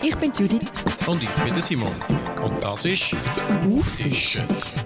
Ich bin Judith. Und ich bin der Simon. Und das ist «Auftischen».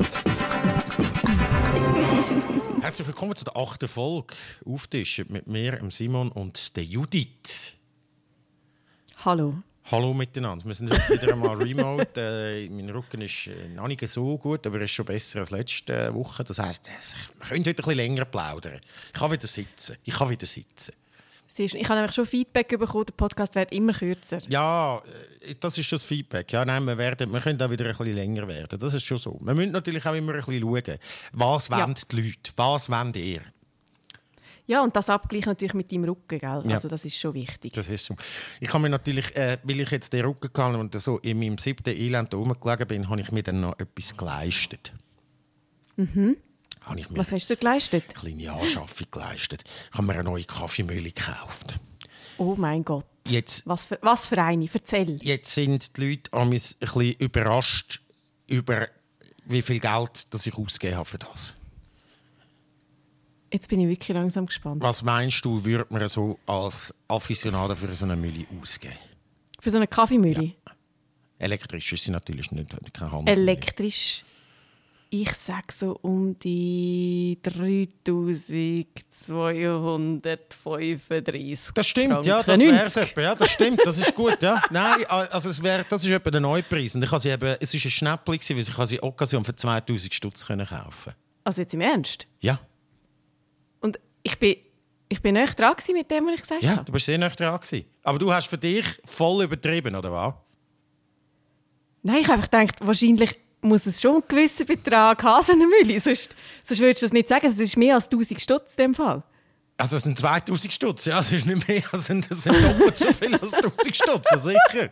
Herzlich willkommen zu der 8. Folge «Auftischen» mit mir, dem Simon und der Judith. Hallo. Hallo miteinander. Wir sind wieder einmal remote. Mein Rücken ist noch nicht so gut, aber er ist schon besser als letzte Woche. Das heisst, wir können heute ein bisschen länger plaudern. Ich kann wieder sitzen. Ich habe nämlich schon Feedback bekommen, der Podcast wird immer kürzer. Ja, das ist schon das Feedback. Ja, nein, wir können auch wieder ein bisschen länger werden. Das ist schon so. Wir müssen natürlich auch immer ein bisschen schauen, was wollen die Leute, was wollt ihr? Ja, und das abgleichen natürlich mit deinem Rücken, gell? Ja. Also das ist schon wichtig. Das ist so. Ich habe mir natürlich, weil ich jetzt den Rücken gehabt und so in meinem 7. Elend da rumgelegen bin, habe ich mir dann noch etwas geleistet. Mhm. Was hast du geleistet? Eine kleine Anschaffung geleistet. Ich habe mir eine neue Kaffeemühle gekauft. Oh mein Gott. Jetzt, was für eine? Erzähl. Jetzt sind die Leute ein bisschen überrascht über wie viel Geld das ich ausgegeben habe für das. Jetzt bin ich wirklich langsam gespannt. Was meinst du, würde man so als Afficionado für so eine Mühle ausgeben? Für so eine Kaffeemühle? Ja. Elektrisch ist sie natürlich nicht, keine Hand. Elektrisch? Ich sage so um die 3235. Das stimmt, Franken. ja, das wäre es etwa. Ja, das stimmt, das ist gut. Ja. Nein, also das ist etwa der Neupreis. Und es war ein Schnäppchen, weil ich die Occasion für 2000 Stutz kaufen konnte. Also jetzt im Ernst? Ja. Und ich bin nicht dran mit dem, was ich gesagt habe? Ja, du bist sehr nicht dran. Aber du hast für dich voll übertrieben, oder was? Nein, ich habe einfach gedacht, wahrscheinlich muss es schon einen gewissen Betrag haben, so eine Mühle. Sonst würdest du das nicht sagen. Es ist mehr als 1000 Stutz in dem Fall. Also es sind 2000 Stutz, ja. Es ist nicht mehr, es sind doppelt so viel als 1000 Stutz, sicher.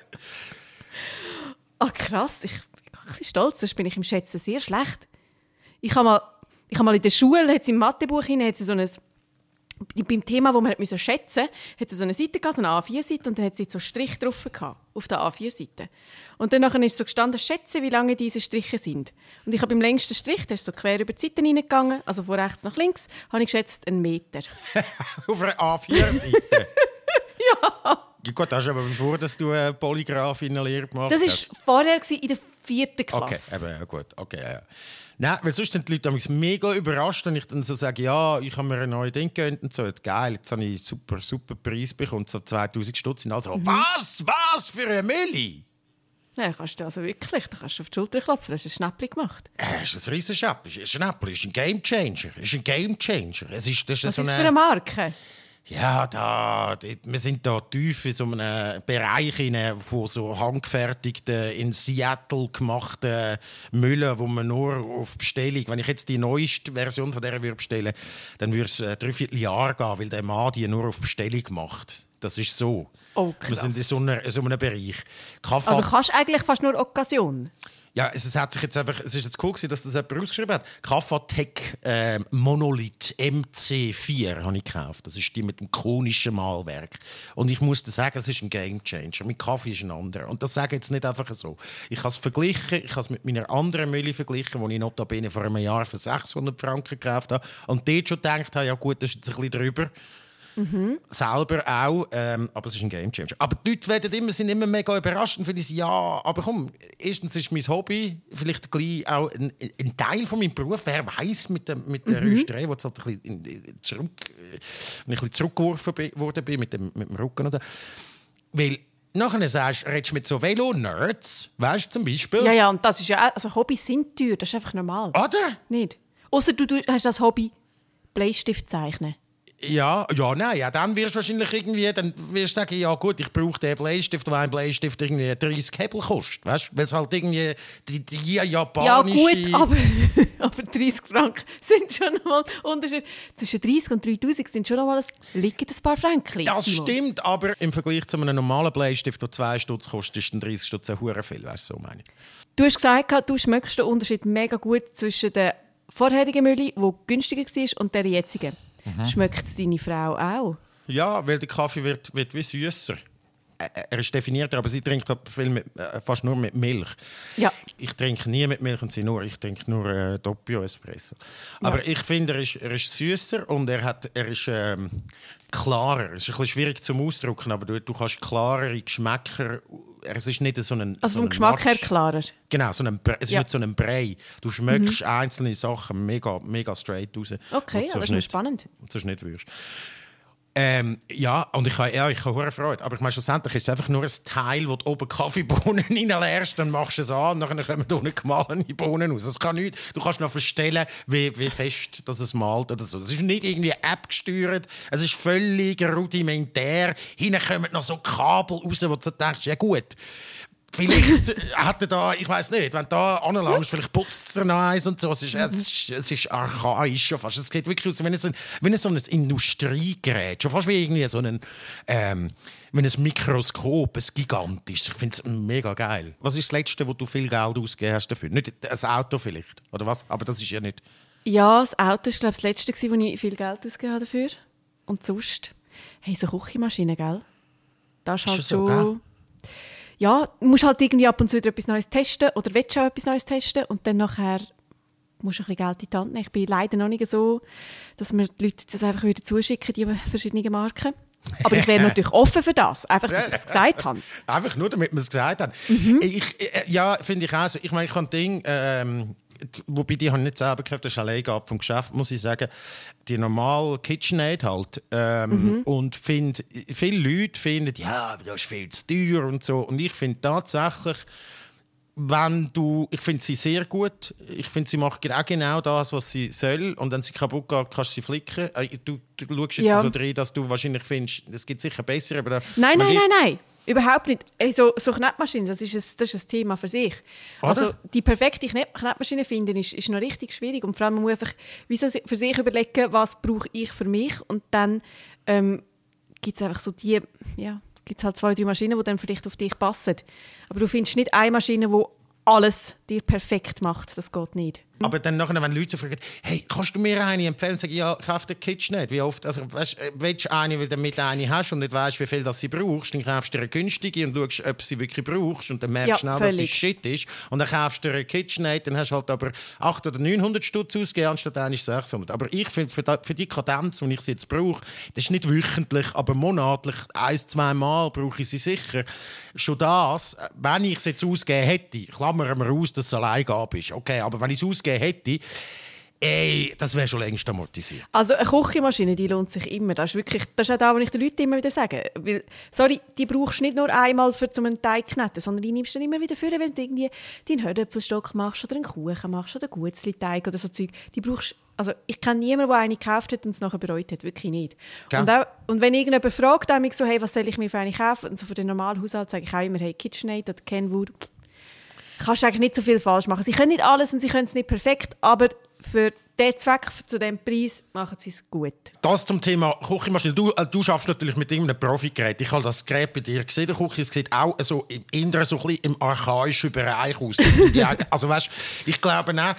Ach krass, ich bin ein bisschen stolz, sonst bin ich im Schätzen sehr schlecht. Ich habe mal in der Schule, im Mathebuch hinein, so ein, beim Thema, das man schätzen musste, hat es so eine Seite gehabt, so eine A4-Seite, und dann hat sie so Strich drauf gehabt, auf der A4-Seite. Und dann ist so gestanden, schätze, wie lange diese Striche sind. Und ich habe beim längsten Strich, der ist so quer über die Seiten hineingegangen, also von rechts nach links, habe ich geschätzt 1 Meter. Auf einer A4-Seite? Ja. Gut, das ist aber bevor dass du eine Polygraph in eine Lehre gemacht hast. Das war vorher in der 4. Klasse. Okay, ja, gut. Okay, ja. Nein, weil sonst sind die Leute mega überrascht, wenn ich dann so sage, ja, ich habe mir ein neues Ding gegönnt und so. Geil, jetzt habe ich einen super Preis bekommen, so 2000 Stutz. Und also, was für eine Mühle? Ja, kannst du also wirklich, da kannst du auf die Schulter klopfen, hast du ein Schnäppchen gemacht. Das ist ein riesen Schnäppchen. Ein Schnäppchen ist ein Gamechanger. Das ist Was ist das für eine Marke? Ja, wir sind da tief in so einem Bereich von so handgefertigten, in Seattle gemachten Müllen, wo man nur auf Bestellung, wenn ich jetzt die neueste Version von der bestellen würde, dann würde es 3/4 Jahr gehen, weil der Mann die nur auf Bestellung macht. Das ist so. Oh, krass. Wir sind in so einem Bereich. Also kannst du eigentlich fast nur Occasion? Ja, es ist jetzt cool gewesen, dass das jemand ausgeschrieben hat. Kafatec Monolith MC4 habe ich gekauft. Das ist die mit dem konischen Malwerk. Und ich muss dir sagen, es ist ein Gamechanger. Mein Kaffee ist ein anderer. Und das sage ich jetzt nicht einfach so. Ich habe es verglichen, ich habe es mit meiner anderen Mühle verglichen, die ich notabene vor einem Jahr für 600 Franken gekauft habe. Und dort schon gedacht habe, ja gut, das ist jetzt ein bisschen drüber. Selber auch, aber es ist ein Gamechanger. Aber die Leute sind immer mega überrascht und finden, ja, aber komm, erstens ist mein Hobby vielleicht gleich auch ein Teil von meinem Beruf. Wer weiß mit der Rösterei, wo es halt wenn ich ein bisschen zurückgeworfen worden bin mit dem Rücken oder so. Weil nachher redest du mit so Velo-Nerds, weißt du zum Beispiel? Ja, und das ist ja, also Hobbys sind teuer, das ist einfach normal. Oder? Nicht? Ausser du hast das Hobby Bleistift zeichnen. Ja, dann wirst du wahrscheinlich sagen, ja gut, ich brauche den Bleistift, weil ein Bleistift irgendwie 30 Hebel kostet, weißt? Weil es halt irgendwie die japanische... Ja gut, aber 30 Franken sind schon nochmal Unterschied. Zwischen 30 und 3000 sind schon nochmal liegen ein paar Franken. Das stimmt, aber im Vergleich zu einem normalen Bleistift, der 2 Stutz kostet, ist 30 Stutz ein hure viel, weißt du, so meine ich. Du hast gesagt, du schmeckst den Unterschied mega gut zwischen der vorherigen Mühle, die günstiger war, und der jetzigen. Schmeckt es deine Frau auch? Ja, weil der Kaffee wird wie süßer. er ist definierter, aber sie trinkt halt fast nur mit Milch. Ja. Ich trinke nie mit Milch und sie nur. Ich trinke nur Doppio Espresso. Aber ich finde, er ist süßer und er ist klarer. Es ist ein bisschen schwierig zum Ausdrücken, aber du kannst klarere Geschmäcker. Es ist nicht so ein. Also so vom Geschmack her klarer. Genau, es ist nicht so ein Brei. Du schmeckst einzelne Sachen mega, mega straight raus. Okay, das ist spannend. Das ist nicht würdest. Ja, und ich habe hohe Freude. Aber ich meine, schlussendlich ist es einfach nur ein Teil, wo du oben Kaffeebohnen reinlässt, dann machst du es an und dann kommen da unten gemahlene Bohnen raus. Das kann nichts. Du kannst noch verstellen, wie fest das es malt oder so. Es ist nicht irgendwie App-gesteuert, es ist völlig rudimentär. Hinten kommen noch so Kabel raus, wo du denkst, ja gut, vielleicht hat er da, ich weiss nicht, wenn du da anlangst, vielleicht putzt es dir noch eins und so. Es ist archaisch schon fast. Es sieht wirklich aus wie so ein Industriegerät. Schon fast wie irgendwie so ein Mikroskop, ein gigantisches. Ich finde es mega geil. Was ist das Letzte, wo du viel Geld ausgegeben hast dafür? Nicht ein Auto vielleicht, oder was? Aber das ist ja nicht... Ja, das Auto war, glaube ich, das Letzte, wo ich viel Geld ausgegeben habe dafür. Und sonst, hey, so Küchenmaschine, gell? Das ist halt so, schon... Ja, du musst halt irgendwie ab und zu wieder etwas Neues testen oder willst auch etwas Neues testen und dann nachher musst du ein bisschen Geld in die Hand nehmen. Ich bin leider noch nicht so, dass mir die Leute das einfach wieder zuschicken, die verschiedenen Marken. Aber ich wäre natürlich offen für das, einfach, dass ich es gesagt habe. Einfach nur, damit wir es gesagt haben. Ja, finde ich auch so. Ich meine, ich habe ein Ding... wobei die habe ich nicht selber gekauft, das ist alleine vom Geschäft, muss ich sagen. Die normale KitchenAid halt. Und viele Leute finden, ja, das ist viel zu teuer und so. Und ich finde tatsächlich, ich finde sie sehr gut. Ich finde, sie macht auch genau das, was sie soll. Und wenn sie kaputt geht, kannst du sie flicken. Du schaust jetzt so rein, dass du wahrscheinlich findest, es gibt sicher bessere. Aber Nein. Überhaupt nicht. So Knetmaschinen, das ist ein Thema für sich. Oder? Also die perfekte Knetmaschine finden ist noch richtig schwierig. Und vor allem man muss einfach für sich überlegen, was brauche ich für mich. Und dann gibt es einfach so gibt's halt 2, 3 Maschinen, die dann vielleicht auf dich passen. Aber du findest nicht eine Maschine, die alles dir perfekt macht. Das geht nicht. Aber dann nachher, wenn Leute so fragen, hey, kannst du mir eine empfehlen? Sag ich, ja, kauf den KitchenAid. Wie oft, also, willst du eine, weil du damit eine hast und nicht weißt, wie viel das sie brauchst, dann kaufst du dir eine günstige und schaust, ob sie wirklich brauchst und dann merkst du schnell, dass sie Shit ist. Und dann kaufst du dir eine KitchenAid, dann hast du halt aber 800 oder 900 Stutz ausgegeben, anstatt eigentlich 600. Aber ich finde, für die Kadenz, die ich sie jetzt brauche, das ist nicht wöchentlich, aber monatlich, 1-2 Mal brauche ich sie sicher. Schon das, wenn ich es jetzt ausgegeben hätte, klammern wir aus, dass es Alleingabe ist. Okay, aber wenn ich es ausgegeben hätte, das wäre schon längst amortisiert. Also eine Küchenmaschine, die lohnt sich immer. Das ist auch das, was ich den Leuten immer wieder sage. Weil, sorry, die brauchst du nicht nur einmal für einen Teig kneten, sondern die nimmst du dann immer wieder vor, wenn du irgendwie deinen Herdöpfelstock machst oder einen Kuchen machst oder einen Gutzli-Teig oder so Zeug. Die brauchst, also ich kenne niemanden, der eine gekauft hat und es nachher bereut hat. Wirklich nicht. Okay. Und wenn irgendjemand fragt, dann so, hey, was soll ich mir für eine kaufen? Und so für den normalen Haushalt sage ich auch immer, hey, KitchenAid oder Kenwood. Kannst du eigentlich nicht so viel falsch machen. Sie können nicht alles und sie können es nicht perfekt, aber für diesen Zweck, zu diesem Preis, machen sie es gut. Das zum Thema Küchenmaschine. Du schaffst natürlich mit irgendeinem Profigerät. Ich habe das Gerät bei dir gesehen. Der Küche, es sieht auch so so ein bisschen im archaischen Bereich aus. Also weißt, ich glaube auch,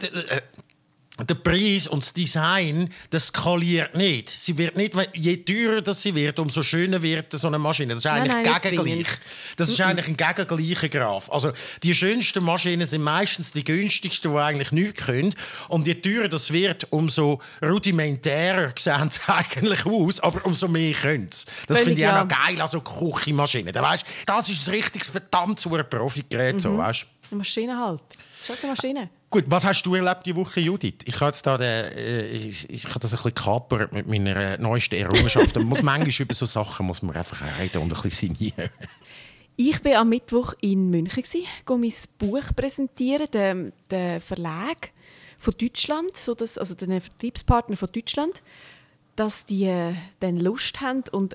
der Preis und das Design, das skaliert nicht. Sie wird nicht, je teurer das sie wird, umso schöner wird so eine Maschine. Das ist eigentlich gegengleich. Das ist eigentlich ein gegengleicher Graph. Also die schönsten Maschinen sind meistens die günstigsten, die eigentlich nichts können. Und je teurer das wird, umso rudimentärer sehen sie eigentlich aus, aber umso mehr können sie. Das finde ich auch noch geil, also Küchenmaschinen. Das ist ein richtiges verdammt zu ein Profigerät. So, weißt? Eine Maschine halt. Schau die Maschine. Gut, was hast du erlebt die Woche, Judith? Ich habe das ein bisschen gekapert mit meiner neuesten Errungenschaft. Manchmal über so Sachen muss man einfach reden und ein bisschen signieren. Ich war am Mittwoch in München, mein Buch präsentieren, den Verlag von Deutschland, also den Vertriebspartner von Deutschland, dass die dann Lust haben und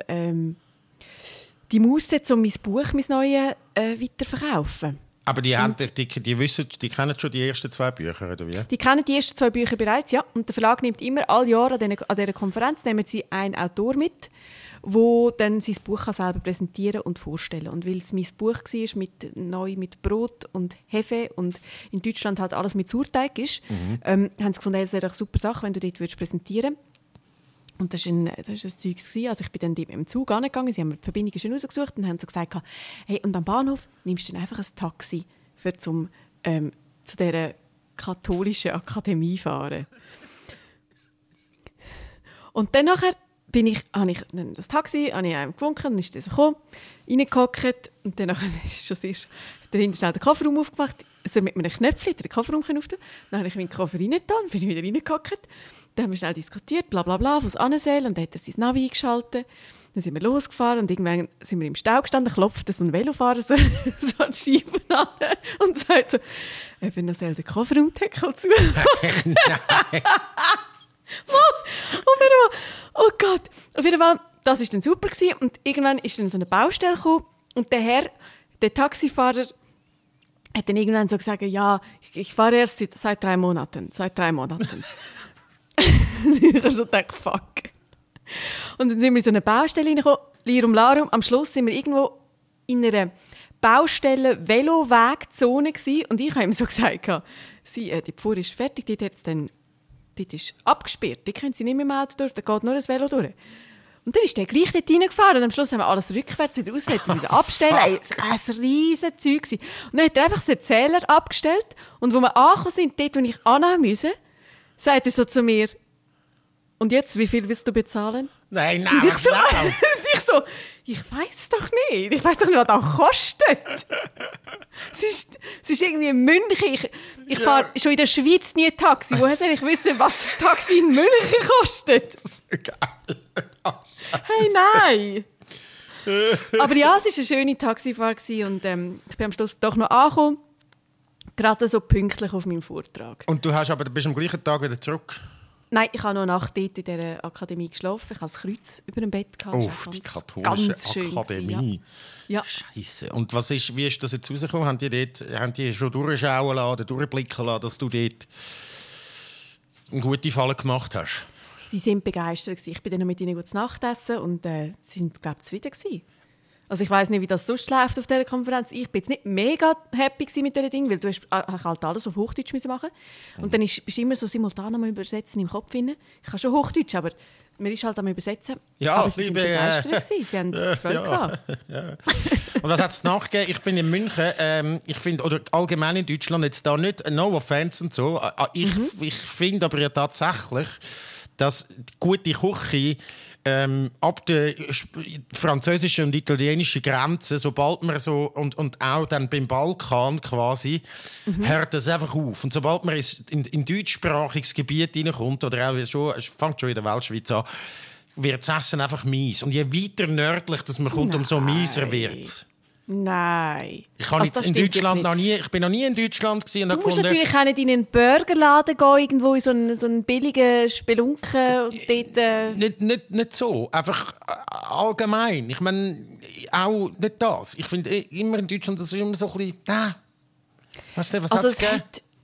die Muße, um mein Buch, mein Neues, weiterverkaufen. Aber die kennen schon die ersten 2 Bücher, oder wie? Die kennen die ersten 2 Bücher bereits, ja. Und der Verlag nimmt immer alle Jahre an dieser Konferenz nehmen sie einen Autor mit, der dann sein Buch selber präsentieren und vorstellen. Und weil es mein Buch war, mit Brot und Hefe und in Deutschland halt alles mit Sauerteig ist, haben sie gefunden, es wäre eine super Sache, wenn du dort präsentieren würdest. Und das war ein Zeug. Also ich bin dann mit dem Zug angegangen, sie haben mir die Verbindung schön rausgesucht und haben so gesagt, hey, und am Bahnhof nimmst du dann einfach ein Taxi, für zu dieser katholischen Akademie fahren. Und dann nachher habe ich das Taxi einem gewunken, dann ist der so gekommen, reingehockt und dann ist schon dahinter schnell den Kofferraum aufgemacht, so mit einem Knöpfchen den Kofferraum öffnen. Dann habe ich meinen Koffer reingetan, bin ich wieder reingehockt. Dann haben wir schnell diskutiert, bla bla bla, wo es hin soll. Und dann hat er sein Navi eingeschaltet. Dann sind wir losgefahren und irgendwann sind wir im Stau gestanden, klopfte so ein Velofahrer so an die Scheibe an und sagt so, wenn noch den Kofferraumdeckel zu. Nein. Oh Gott. Auf jeden Fall, das war dann super gewesen. Und irgendwann ist dann so eine Baustelle gekommen und der Taxifahrer hat dann irgendwann so gesagt, ja, ich fahre erst seit 3 Monaten. Ich habe schon gedacht, fuck. Und dann sind wir in so eine Baustelle reingekommen, Lirum Larum. Am Schluss sind wir irgendwo in einer Baustelle-Velowegzone gewesen. Und ich habe ihm so gesagt, die Pfuhr ist fertig, dort ist abgesperrt, die können sie nicht mehr im Auto durch, da geht nur ein Velo durch. Und dann ist der gleich dort reingefahren und am Schluss haben wir alles rückwärts wieder ausgelegt und wieder abstellen. Ein riesen Zeug gewesen. Und dann hat er einfach den Zähler abgestellt und wo wir angekommen sind, dort, wo ich annehmen musste, sagt er so zu mir, und jetzt, wie viel willst du bezahlen? Nein. Ich weiss doch nicht. Ich weiss doch nicht, was das kostet. Es ist irgendwie in München. Ich fahre schon in der Schweiz nie Taxi. Woher soll ich wissen, was das Taxi in München kostet? Geil. Hey, nein. Aber ja, es war eine schöne Taxifahrt und ich bin am Schluss doch noch angekommen. Gerade so pünktlich auf meinem Vortrag. Und du bist am gleichen Tag wieder zurück? Nein, ich habe noch eine Nacht dort in dieser Akademie geschlafen. Ich hatte das Kreuz über dem Bett. Die katholische Akademie. Ja. Scheisse. Und wie ist das jetzt rausgekommen? Haben die schon durchschauen lassen oder durchblicken lassen, dass du dort eine gute Falle gemacht hast? Sie waren begeistert. Ich bin dann noch mit ihnen gut zu Nacht essen und sie waren, glaube ich, zufrieden gewesen. Also ich weiss nicht, wie das sonst läuft auf dieser Konferenz. Ich bin jetzt nicht mega happy mit diesem Ding, weil du hast halt alles auf Hochdeutsch machen. Und dann bist du immer so simultan am Übersetzen im Kopf. Ich kann schon Hochdeutsch, aber man ist halt am Übersetzen. Ja, aber sie waren begeistert. Sie haben Freude gehabt. Ja. Und was hat es nachgegeben? Ich bin in München. Ich finde, oder allgemein in Deutschland, jetzt da nicht, no offense und so. Ich finde aber ja tatsächlich, dass gute Küche ab der französischen und italienischen Grenze, sobald man so, und auch dann beim Balkan quasi, hört das einfach auf. Und sobald man in deutschsprachiges Gebiet reinkommt, oder auch schon, es fängt schon in der Weltschweiz an, wird das Essen einfach mies. Und je weiter nördlich das man kommt, umso mieser wird es. Nein. Ich bin noch nie in Deutschland gewesen. Du musst natürlich auch nicht in einen Burgerladen gehen, irgendwo in so einen billigen Spelunken. Und dort, nicht so, einfach allgemein. Ich meine, auch nicht das. Ich finde immer in Deutschland, das ist immer so ein bisschen... Was hat es gegeben?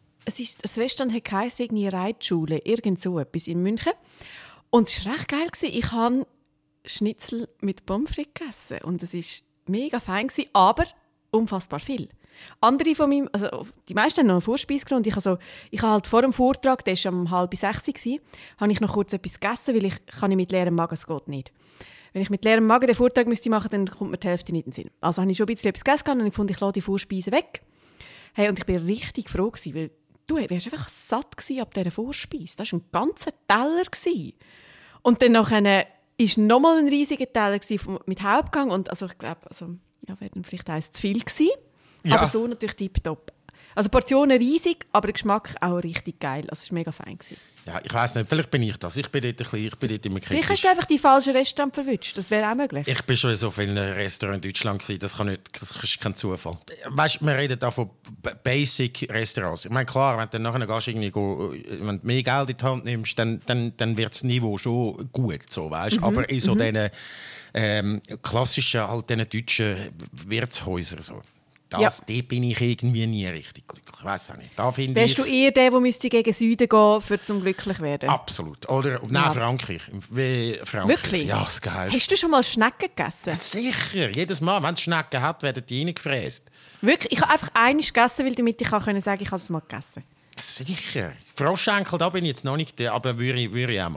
Ja, ich weiss nicht, vielleicht bin ich das. Ich bin dort immer kritisch. Vielleicht hast du einfach die falschen Restaurants verwünscht. Das wäre auch möglich. Ich bin schon in so vielen Restaurants in Deutschland gewesen. Das ist kein Zufall. Weißt, wir reden da von Basic-Restaurants. Ich meine, klar, wenn du dann nachher gehst, wenn du mehr Geld in die Hand nimmst, dann wird das Niveau schon gut. So, weißt? Aber in so diesen klassischen, halt diesen deutschen Wirtshäusern so. Dort bin ich irgendwie nie richtig glücklich. Ich weiss auch nicht. Wärst du eher der gegen Süden gehen, um zum glücklich werden? Absolut. Oder Frankreich. Wirklich? Ja, das ist geil. Hast du schon mal Schnecken gegessen? Ja, sicher. Jedes Mal, wenn es Schnecken hat, werden die reingefräst. Wirklich? Ich habe einfach eines gegessen, damit ich sagen kann, ich habe es mal gegessen. Sicher. Froschschenkel, da bin ich jetzt noch nicht, aber würde ich auch machen.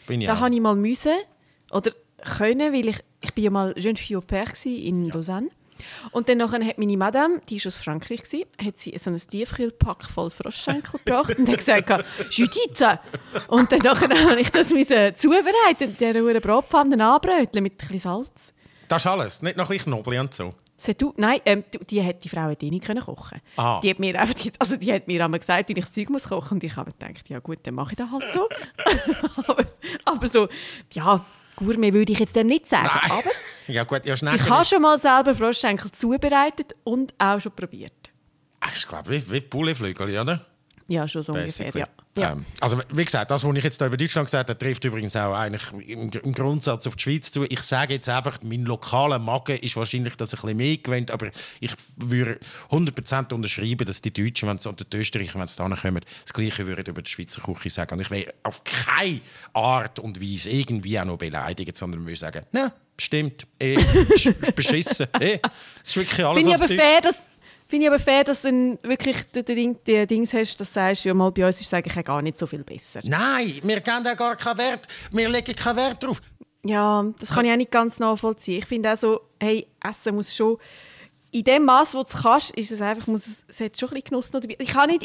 Da habe ich mal müssen, oder können, weil ich bin ja mal Jeune Fille au Père in Lausanne. Und dann nachher hat meine Madame, die war aus Frankreich, hat sie so ein Tiefkühlpack voll Froschschenkel gebracht und hat gesagt, Judith! Und dann nachher habe ich das zubereiten, in dieser Bratpfanne anbröteln mit ein bisschen Salz. Das ist alles? Nicht noch ein bisschen Knoblauch und so? Nein, die Frau hat nicht kochen. Aha. Die hat mir einmal gesagt, wie ich das Zeug muss kochen. Und ich habe gedacht, ja gut, dann mache ich das halt so. aber so, ja, Gourmet würde ich jetzt dem nicht sagen. Nein. Aber ja, gut, ja, ich habe schon mal selber Froschschenkel zubereitet und auch schon probiert. Das ist, glaube ich, wie Pouletflügel, oder? Ja, schon so ungefähr, ja. Also, wie gesagt, das, was ich jetzt da über Deutschland gesagt habe, trifft übrigens auch eigentlich im Grundsatz auf die Schweiz zu. Ich sage jetzt einfach, mein lokaler Magen ist wahrscheinlich das ein bisschen mehr gewöhnt, aber ich würde 100% unterschreiben, dass die Deutschen und die Österreicher, wenn sie da kommen, das Gleiche würden über die Schweizer Küche sagen. Und ich will auf keine Art und Weise irgendwie auch noch beleidigen, sondern würde sagen, nein, stimmt, beschissen, das ist wirklich alles Finde ich aber fair, dass du wirklich die Dings hast, dass du sagst, ja, mal bei uns ist es eigentlich gar nicht so viel besser. Nein, wir geben da gar keinen Wert. Wir legen keinen Wert drauf. Ja, das kann ich auch nicht ganz nachvollziehen. Ich finde auch so, hey, Essen muss schon... In dem Maß, wo du es kannst, ist es einfach, es hat schon ein bisschen Genuss noch dabei.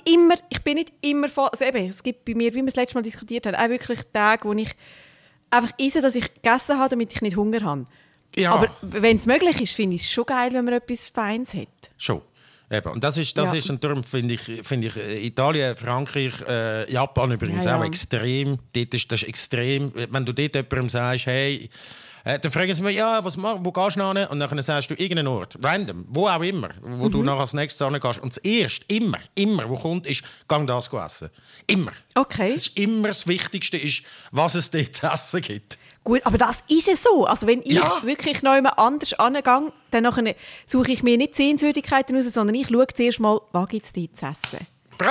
Ich bin nicht immer voll... Also eben, es gibt bei mir, wie wir das letzte Mal diskutiert haben, auch wirklich Tage, wo ich einfach esse, dass ich gegessen habe, damit ich nicht Hunger habe. Ja. Aber wenn es möglich ist, finde ich es schon geil, wenn man etwas Feines hat. Schon. Eben. Und das ist und darum finde ich Italien, Frankreich, Japan übrigens auch extrem. Das ist extrem. Wenn du dort jemandem sagst, hey, dann fragen sie mich, ja, wo gehst du hin? Und dann sagst du irgendeinen Ort, random, wo auch immer, wo du nachher als nächstes hingehst. Und das Erste, immer, wo kommt, ist, gang das essen. Immer. Okay. Das ist immer das Wichtigste, ist, was es dort zu essen gibt. Gut, aber das ist es so. Also wenn ich wirklich noch jemand anders angehe, dann suche ich mir nicht Sehenswürdigkeiten raus, sondern ich schaue zuerst mal, was gibt es dort zu essen.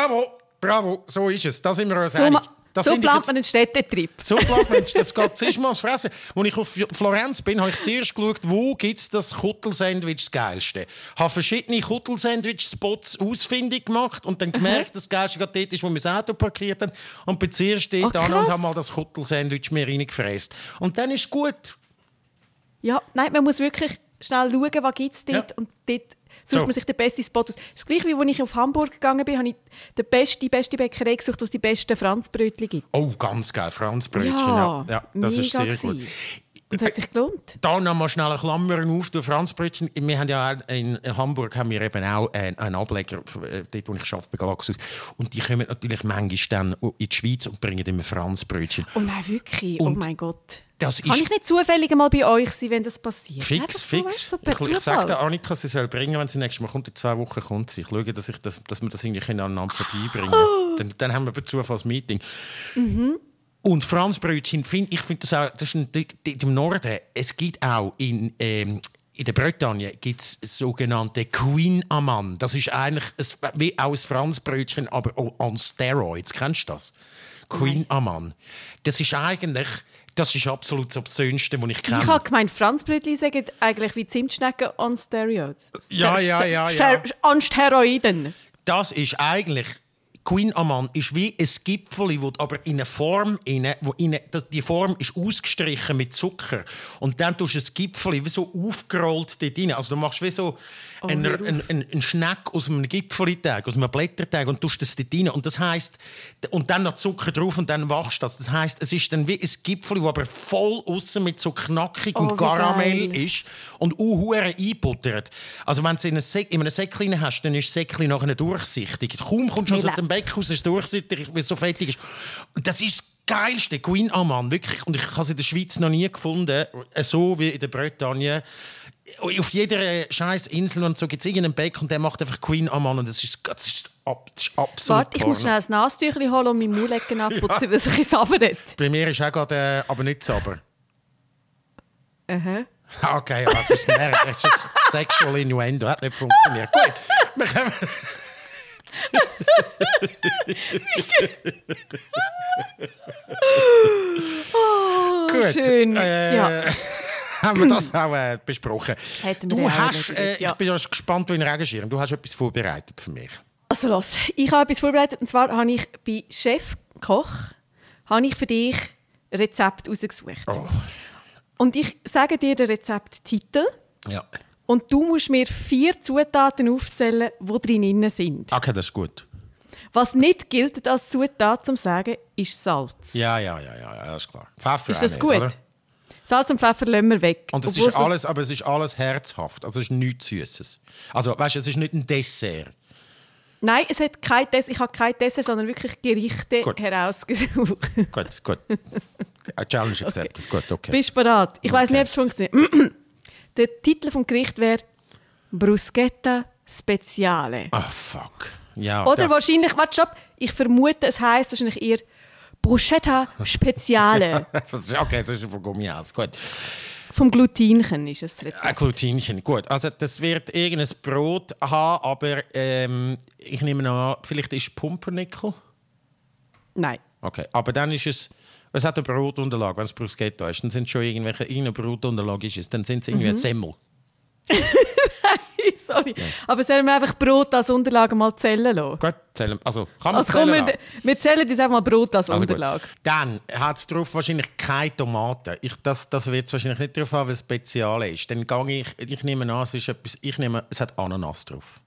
Bravo, so ist es. Da sind wir uns einig. So plant man einen Städtetrip. So plant man, das geht zuerst mal ins Fressen. Als ich auf Florenz bin, habe ich zuerst geschaut, wo gibt es das Kuttelsandwich das Geilste. Ich habe verschiedene Kuttelsandwich-Spots ausfindig gemacht und dann gemerkt, dass das Geilste gerade dort ist, wo wir das Auto parkiert haben. Und bin zuerst dort an und habe mal das Kuttelsandwich mir reingefräst. Und dann ist es gut. Ja, nein, man muss wirklich schnell schauen, was gibt es dort. Ja. Und dort sucht man sich den besten Spot aus. Das gleiche, wie als ich auf Hamburg gegangen bin, habe ich die beste Bäckerei gesucht, wo es die besten Franzbrötchen gibt. Oh, ganz geil, Franzbrötchen. Ja, das ist sehr gut. Und es hat sich gelohnt. Da noch mal schnell eine Klammer auf, du Franzbrötchen. Wir haben ja in Hamburg haben wir eben auch einen Ableger, dort wo ich arbeite, bei Galaxus. Und die kommen natürlich manchmal dann in die Schweiz und bringen immer Franzbrötchen. Oh nein, wirklich? Und oh mein Gott. Kann ich nicht zufällig mal bei euch sein, wenn das passiert? Fix. Ich sage der Annika, sie soll bringen, wenn sie nächstes Mal kommt. In 2 Wochen kommt sie. Ich schaue, dass wir das irgendwie aneinander vorbeibringen können. Dann haben wir ein Zufallsmeeting. Und Franzbrötchen, ich finde das auch, das ist im Norden, es gibt auch in der Bretagne gibt's sogenannte Queen Amman. Das ist eigentlich wie auch ein Franzbrötchen, aber on Steroids. Kennst du das? Queen Amman. Das ist absolut das Obszönste, was ich kenne. Ich habe gemeint, Franzbrötchen sagen eigentlich wie Zimtschnecken on Steroids. Ja. On Steroiden. Das ist eigentlich... Queen Amman ist wie ein Gipfel, wo aber in eine Form die Form ist ausgestrichen mit Zucker und dann tust du das Gipfel wie so aufgerollt dort rein. Also du machst wie so einen Schneck aus einem Gipfelteig, aus einem Blätterteig und tust das dort rein. Und das heisst, und dann noch Zucker drauf und dann wachst du das. Das heisst, es ist dann wie ein Gipfel, das aber voll aussen mit so knackigem Karamell ist und hure einbuttert. Also wenn du es in einem Säckchen hast, dann ist das Säckchen nachher durchsichtig. Kaum kommst du aus dem Becken raus, ist es durchsichtig, weil es so fettig ist. Und das ist geilste Queen Amman, wirklich. Und ich habe es in der Schweiz noch nie gefunden, so wie in der Bretagne. Auf jeder scheiß Insel und so gibt es irgendeinen Bäck und der macht einfach Queen Amman und das ist absolut Warte, ich muss schnell ein Nasentüchchen holen und mein Maulecken abputzen, dass ich es sabbert. Bei mir ist auch gerade, aber nicht sauber. Okay, also es ist Sexual Innuendo, hat nicht funktioniert. Gut, wir kommen... Gut. Schön. Ja. Haben wir das auch besprochen. Ich bin gespannt, wie in Regenschirm. Du hast etwas vorbereitet für mich. Also los, ich habe etwas vorbereitet. Und zwar habe ich bei Chefkoch für dich Rezept rausgesucht. Oh. Und ich sage dir den Rezepttitel Ja. und du musst mir 4 Zutaten aufzählen, die drin sind. Okay, das ist gut. Was nicht gilt als Zutat zum Sagen, ist Salz. Ja, das ist klar. Pfeffer Ist auch das nicht, gut? oder? Salz und Pfeffer lassen wir weg. Und es Obwohl ist alles, aber es ist alles herzhaft. Also es ist nichts Süßes. Also weißt du, es ist nicht ein Dessert. Nein, es hat kein Dessert, ich habe kein Dessert, sondern wirklich Gerichte Gut. herausgesucht. Gut. Challenge accepted. Okay. Gut, okay. Bist du bereit? Ich weiss Okay. nicht, ob es funktioniert. Der Titel des Gerichts wäre Bruschetta Speziale. Ah, fuck. Ja, Oder das- wahrscheinlich, warte, stopp, ich vermute, es heisst wahrscheinlich eher Bruschetta Speziale. Okay, das ist von Gummi aus. Gut. Vom Glutinchen ist es das Rezept. Ein Glutinchen, gut. Also das wird irgendein Brot haben, aber ich nehme an, vielleicht ist es Pumpernickel. Nein. Okay, aber dann ist es hat eine Brotunterlage, wenn es Bruschetta ist, dann sind schon irgendeine Brotunterlage ist es, dann sind es irgendwie Semmel. Sorry. Aber sollen wir einfach Brot als Unterlage mal zählen lassen? Gut, zählen. Also kann man es Also komm, zählen lassen? wir zählen uns einfach mal Brot als Also gut. Unterlage. Dann hat es drauf wahrscheinlich keine Tomaten. Das wird es wahrscheinlich nicht darauf haben, weil es Spezial ist. Dann gehe ich nehme an, es ist etwas, es hat Ananas drauf.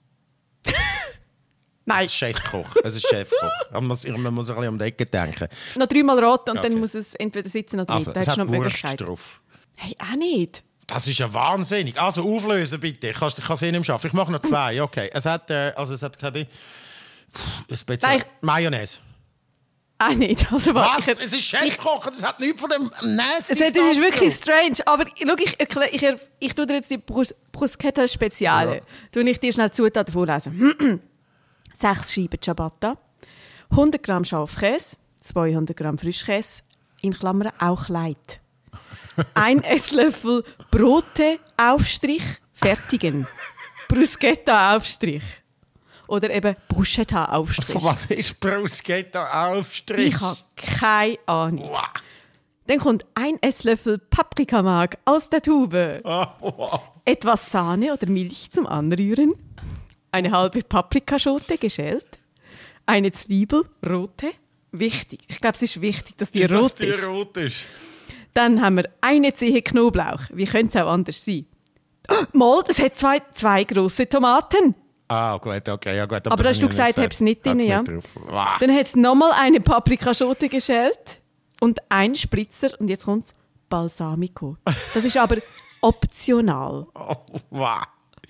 Nein, Es ist Chefkoch. Es ist Chefkoch. Man muss ein bisschen um die Ecke denken. noch 3-mal raten und Okay. dann muss es entweder sitzen oder Also, nicht. Da es hast du hat noch die Wurst Möglichkeit. drauf. Hey, auch nicht. Das ist ja wahnsinnig. Also auflösen bitte. Ich kann es eh nicht mehr schaffen. Ich mache noch 2. Okay. Es hat keine Spezial. Nein. Mayonnaise. Auch nicht. Also, Was? warte, Es ist Chefkochen. Das hat nichts von dem Nasty das ist wirklich drauf. strange. Aber schau, ich tue dir jetzt die Bruschetta Speziale. Ja. Tue ich dir schnell Zutaten vorlesen. 6 Scheiben Ciabatta, 100 Gramm Schafkäse, 200 Gramm Frischkäse, in Klammern auch Light. 1 Esslöffel Brote-Aufstrich fertigen. Bruschetta-Aufstrich. Oder eben Bruschetta-Aufstrich. Was ist Bruschetta-Aufstrich? Ich habe keine Ahnung. Wow. Dann kommt 1 Esslöffel Paprikamark aus der Tube. Wow. Etwas Sahne oder Milch zum Anrühren. Eine halbe Paprikaschote geschält. Eine Zwiebel, rote. Wichtig. Ich glaube, es ist wichtig, dass die Dass rot die ist. rot ist. Dann haben wir eine Zehe Knoblauch. Wie könnte es auch anders sein? Mal, es hat zwei grosse Tomaten. Ah, gut, okay, ja gut. Aber das hast du habe ich gesagt, nicht hab's es nicht drin, Hat's ja? nicht drauf. Wow. Dann hat es nochmal eine Paprikaschote geschält und ein Spritzer, und jetzt kommt Balsamico. Das ist aber optional. Oh, wow.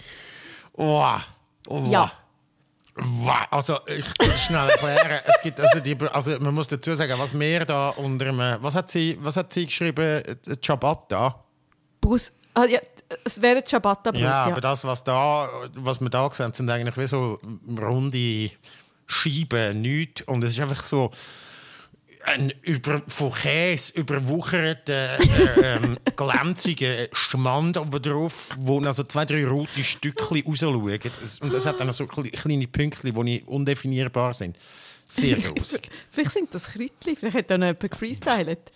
Wow. Wow. Ja. Wow. Also, ich kann es schnell erklären. Es gibt also man muss dazu sagen, was wir da unter einem, was hat sie geschrieben? Ciabatta? Ja, es wäre Ciabatta-Brot. Ja, aber das, was wir da sehen, sind eigentlich wie so runde Scheiben, nichts. Und es ist einfach so ein von Käse überwucherter, glänziger Schmand oben drauf, wo also 2-3 rote Stückchen rausschauen. Und das hat dann so kleine Pünktchen, die undefinierbar sind. Sehr groß. Vielleicht sind das Kräutchen, vielleicht hat da noch jemand gefreestylt.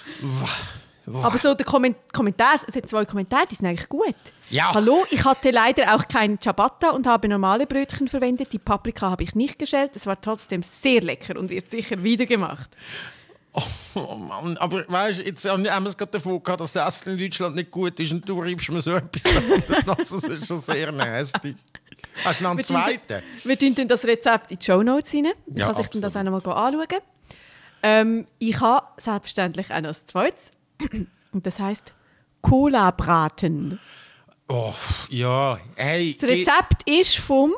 Aber so der Kommentar, es hat 2 Kommentare, die sind eigentlich gut. Ja. Hallo, ich hatte leider auch keinen Ciabatta und habe normale Brötchen verwendet. Die Paprika habe ich nicht geschält. Es war trotzdem sehr lecker und wird sicher wieder gemacht. Oh Mann, aber weißt du, jetzt haben wir es gerade davon gehabt, dass das Essen in Deutschland nicht gut ist und du reibst mir so etwas an. Das ist schon sehr nasty. Hast du noch einen zweiten? Wir tun dann das Rezept in die Shownotes rein. Ich Ja, kann sich dann das auch absolut. noch mal anschauen. Ich habe selbstverständlich auch noch das Zweites. Und das heisst Cola-Braten. Oh, ja. Hey, Das Rezept ist vom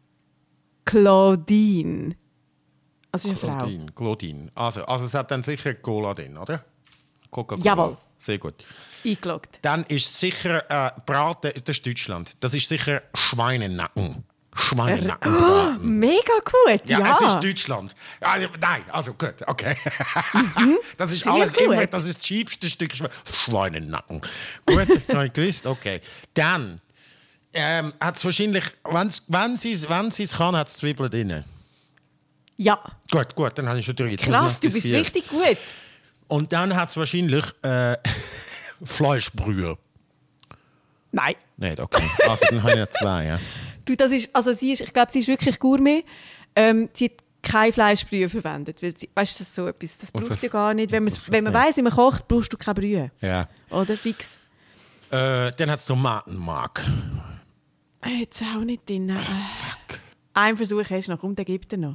Claudine. Also ist eine Frau. Claudine. Also es hat dann sicher Cola drin, oder? Coca-Cola. Jawohl. Sehr gut. Eingeloggt. Dann ist sicher Braten, das ist Deutschland. Das ist sicher Schweinenacken. Schweinenacken. Mega gut, ja. Ja, es ist Deutschland. Also, nein, also gut, okay. Das ist Sehr alles gut. immer, das ist das cheapste Stück Schweinenacken. Gut, habe ich gewusst, okay. Dann hat es wahrscheinlich, wenn sie es kann, hat es Zwiebeln drin. Ja. Gut, dann habe ich schon 3. Krass, du bist richtig gut. Und dann hat es wahrscheinlich Fleischbrühe. Nein. Nicht, okay. Also dann habe ich noch 2, ja. Du, das ist, also ich glaube, sie ist wirklich Gourmet. Sie hat keine Fleischbrühe verwendet. Weil weißt du, das ist so etwas, das braucht es ja gar nicht. Wenn man weiss, wie man kocht, brauchst du keine Brühe. Ja. Oder fix. Dann hat es Tomatenmark. Jetzt auch nicht drin. Fuck. Einen Versuch hast du noch. Komm, den gibt er noch.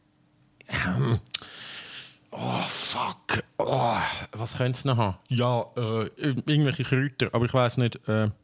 Oh, fuck. Oh, was könnte es noch haben? Ja, irgendwelche Kräuter, aber ich weiss nicht.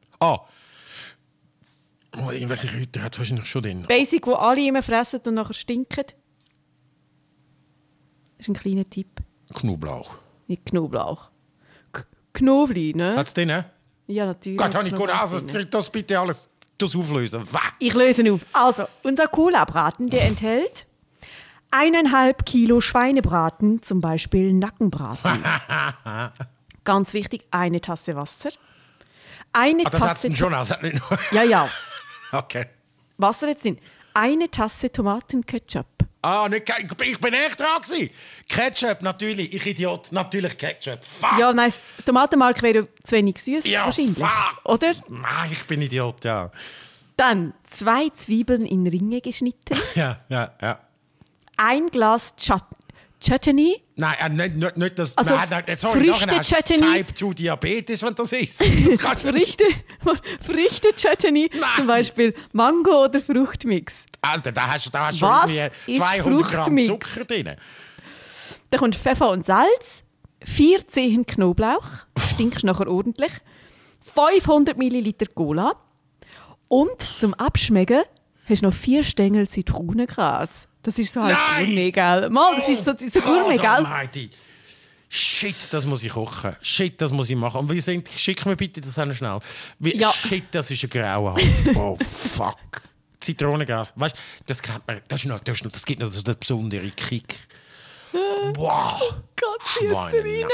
Irgendwelche Kräuter hat es wahrscheinlich schon drin. Basic, wo alle immer fressen und nachher stinken. Das ist ein kleiner Tipp. Knoblauch. Nicht Knoblauch. Knobli, ne? Hat es drin? Ja, natürlich. Gott, habe ich gut aus. Das bitte alles auflösen. Ich löse auf. Also, unser Cola-Braten, der enthält 1,5 Kilo Schweinebraten, zum Beispiel Nackenbraten. Ganz wichtig, 1 Tasse Wasser. Das hat es schon aus. Ja. Okay. Wasser jetzt drin. 1 Tasse Tomatenketchup. Ich bin echt dran gewesen. Ketchup, natürlich. Ich Idiot. Natürlich Ketchup. Fuck. Ja, nein, das Tomatenmark wäre zu wenig süß wahrscheinlich. Fuck. Oder? Nein, ich bin Idiot, ja. Dann 2 Zwiebeln in Ringe geschnitten. Ja. 1 Glas Chutney. Nein, nicht das. Also sorry, nachher hast du Früchte-Chutney. Type 2 Diabetes, wenn das ist. Das kannst du Früchte-Chutney, zum Beispiel Mango- oder Fruchtmix. Alter, da hast du schon irgendwie 200 Gramm Zucker drin. Da kommt Pfeffer und Salz, 4 Zehen Knoblauch, stinkst nachher ordentlich, 500 Milliliter Cola und zum Abschmecken hast du noch 4 Stängel Zitronengras. Das ist so halt Gourmet, gell? Mal, das ist so Gourmet, gell? Shit, das muss ich kochen. Shit, das muss ich machen. Und schick mir bitte das auch schnell. Shit, das ist ein grauenhaft. Oh, fuck. Zitronengas. Weißt du, das gibt noch so den besonderen Kick. Wow. Gott, sie ist drin.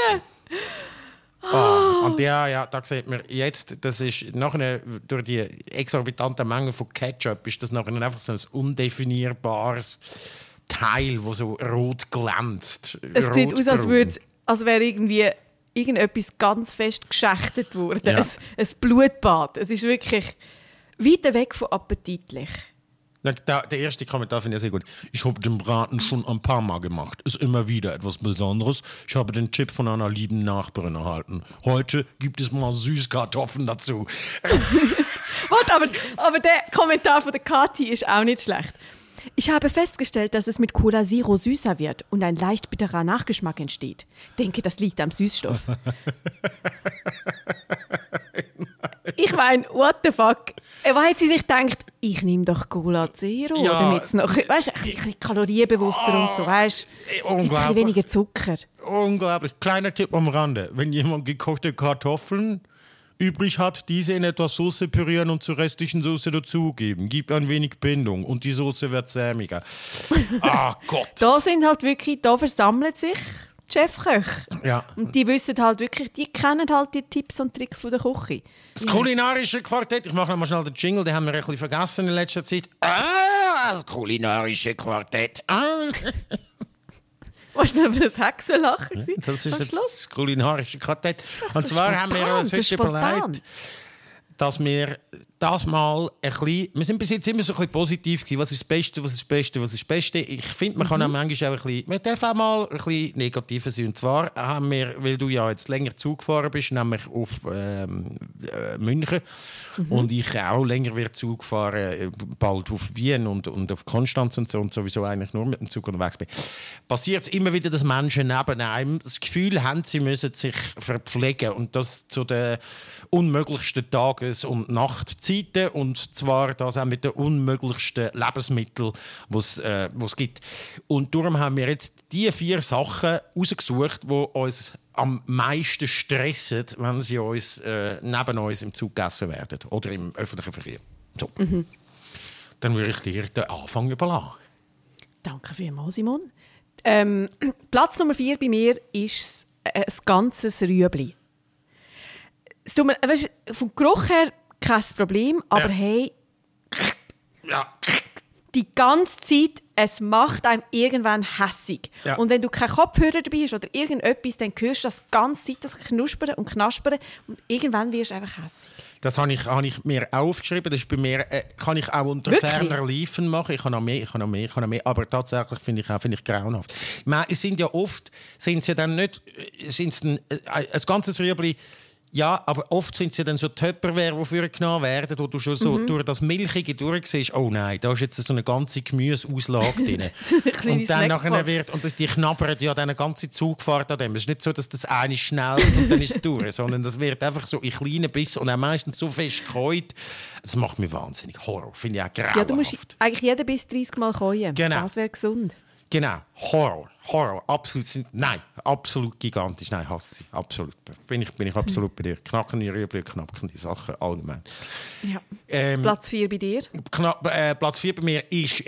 Und da sieht man jetzt, das ist nachher, durch die exorbitante Menge von Ketchup, ist das nachher einfach so ein undefinierbares Teil, das so rot glänzt. Es sieht aus, als wäre irgendwie irgendetwas ganz fest geschächtet worden. Ja. Ein Blutbad. Es ist wirklich weit weg von appetitlich. Der erste Kommentar finde ich sehr gut. Ich habe den Braten schon ein paar Mal gemacht. Ist immer wieder etwas Besonderes. Ich habe den Tipp von einer lieben Nachbarin erhalten. Heute gibt es mal Süßkartoffeln dazu. Warte, aber der Kommentar von der Kathi ist auch nicht schlecht. Ich habe festgestellt, dass es mit Cola Zero süßer wird und ein leicht bitterer Nachgeschmack entsteht. Denke, das liegt am Süßstoff. Ich meine, what the fuck? Weil sie sich denkt, ich nehme doch Cola Zero, damit es noch, weißt, ein bisschen kalorienbewusster und so, weißt, ein bisschen weniger Zucker. Unglaublich. Kleiner Tipp am Rande. Wenn jemand gekochte Kartoffeln übrig hat, diese in etwas Soße pürieren und zur restlichen Soße dazugeben. Gibt ein wenig Bindung und die Soße wird sämiger. Ah Gott. Da versammelt sich die Chefköche. Ja. Und die wissen halt wirklich, die kennen halt die Tipps und Tricks von der Küche. Das kulinarische Quartett, ich mache noch mal schnell den Jingle, den haben wir ein bisschen vergessen in letzter Zeit. Das kulinarische Quartett. Was war das für ein Hexenlachen? Ja, das ist jetzt das kulinarische Quartett. Und zwar haben wir uns heute überlegt, dass wir das mal ein bisschen... Wir sind bis jetzt immer so ein bisschen positiv gewesen. Was ist das Beste, was ist das Beste, was ist das Beste? Ich finde, man kann auch manchmal auch ein bisschen... Man darf auch mal ein bisschen negativer sein. Und zwar haben wir, weil du ja jetzt länger Zug gefahren bist, nämlich auf München und ich auch länger werde Zug fahren, bald auf Wien und auf Konstanz und so und sowieso eigentlich nur mit dem Zug unterwegs bin, passiert es immer wieder, dass Menschen neben einem das Gefühl haben, sie müssen sich verpflegen und das zu den unmöglichsten Tages- und Nachtzeiten und zwar das auch mit den unmöglichsten Lebensmitteln, die es gibt. Und darum haben wir jetzt die 4 Sachen rausgesucht, die uns am meisten stressen, wenn sie uns, neben uns im Zug gegessen werden oder im öffentlichen Verkehr. So. Dann würde ich dir den Anfang überlassen. Danke vielmals, Simon. Platz Nummer 4 bei mir ist ein ganzes Rüebli. Vom Geruch her kein Problem, aber hey, die ganze Zeit es macht einem irgendwann hässig. Ja. Und wenn du keinen Kopfhörer dabei hast oder irgendetwas, dann hörst du das die ganze Zeit, das Knuspern und Knaspern und irgendwann wirst du einfach hässig. Das habe ich mir auch aufgeschrieben. Das ist bei mir, kann ich auch unter Wirklich? ferner Liefen machen. Ich kann noch mehr. Aber tatsächlich finde ich grauenhaft. Ich meine, es sind ja oft, sind sie dann nicht, ein ganzes Rüebli. Ja, aber oft sind sie dann so Tupperware, die vorgenommen werden, wo du schon so durch das Milchige durchsiehst, oh nein, da ist jetzt so eine ganze Gemüseauslage drin. Und dann nachher die knabbern ja dann eine ganze Zugfahrt an dem. Es ist nicht so, dass das eine ist schnell und dann ist es durch, sondern das wird einfach so in kleinen Bissen und auch meistens so fest gekäut. Das macht mich wahnsinnig. Horror, finde ich auch grauenhaft. Ja, du musst eigentlich jeden Biss 30 Mal käuen. Genau. Das wäre gesund. Genau, Horror, absolut gigantisch. Nein, hasse ich, absolut. Bin ich absolut bei dir. Knackende Rüebli, knackende Sachen allgemein. Ja. Platz 4 bei dir? Platz 4 bei mir ist